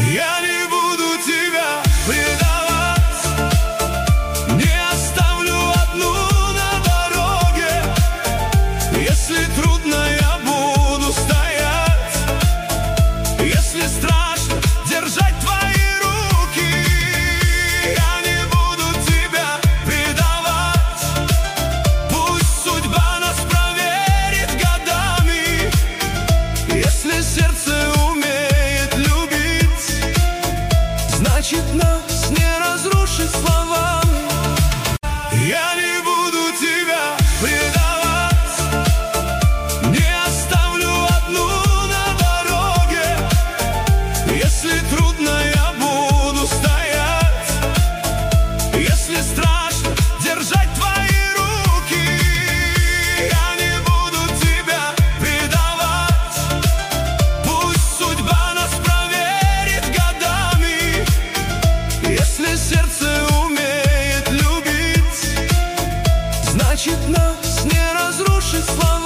Я не буду тебя предавать, не оставлю одну на дороге. Если трудно, я буду стоять, если страшно, держать твои руки. Я не буду тебя предавать, пусть судьба нас проверит годами. Если сердце умеет любить, значит нас не разрушить словами. Я не буду тебя предавать, не оставлю одну на дороге. Если трудно, я буду стоять, если страшно, держать твои руки. Я не буду тебя предавать, пусть судьба нас проверит годами. Если сердце умеет любить, значит нас не разрушить словами.